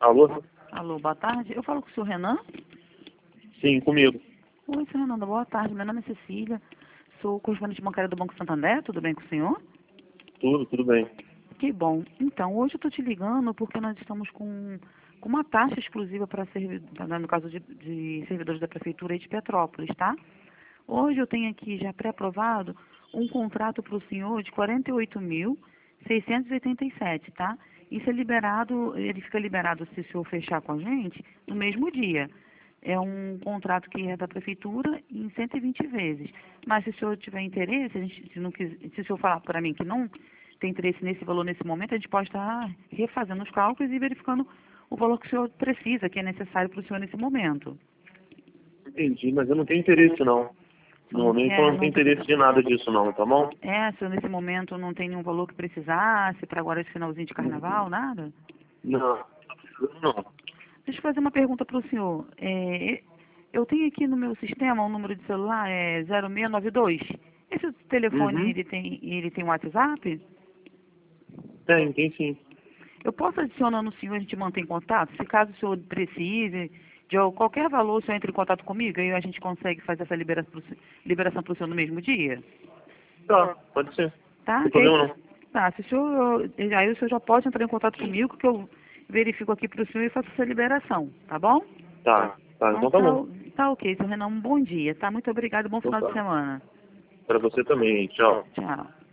Alô? Alô, boa tarde. Eu falo com o senhor Renan? Sim, comigo. Oi, senhor Renan, boa tarde. Meu nome é Cecília. Sou correspondente bancária do Banco Santander. Tudo bem com o senhor? Tudo bem. Que bom. Então, hoje eu estou te ligando porque nós estamos com uma taxa exclusiva para no caso de servidores da Prefeitura e de Petrópolis, tá? Hoje eu tenho aqui já pré-aprovado um contrato para o senhor de 48.687, tá? Isso é liberado, ele fica liberado se o senhor fechar com a gente no mesmo dia. É um contrato que é da Prefeitura em 120 vezes. Mas se o senhor tiver interesse, se o senhor falar para mim que não tem interesse nesse valor nesse momento, a gente pode estar refazendo os cálculos e verificando o valor que o senhor precisa, que é necessário para o senhor nesse momento. Entendi, mas eu não tenho interesse não. No momento eu não tenho interesse de nada disso não, tá bom? Se eu nesse momento não tem nenhum valor que precisasse para agora esse finalzinho de carnaval, nada? Não. Não. Deixa eu fazer uma pergunta para o senhor. Eu tenho aqui no meu sistema um número de celular, 0692. Esse telefone, ele tem um WhatsApp? Tem sim. Eu posso adicionando o senhor, a gente mantém contato? Se caso o senhor precise de qualquer valor, o senhor entra em contato comigo e a gente consegue fazer essa liberação para o senhor no mesmo dia? Tá, pode ser. Tá? Não tem problema não. Tá, se o senhor, aí o senhor já pode entrar em contato comigo que eu verifico aqui para o senhor e faço essa liberação, tá bom? Tá, então tá bom. Tá ok, senhor Renan, um bom dia, tá? Muito obrigado, bom Então final de tá. semana. Pra você também, tchau. Tchau.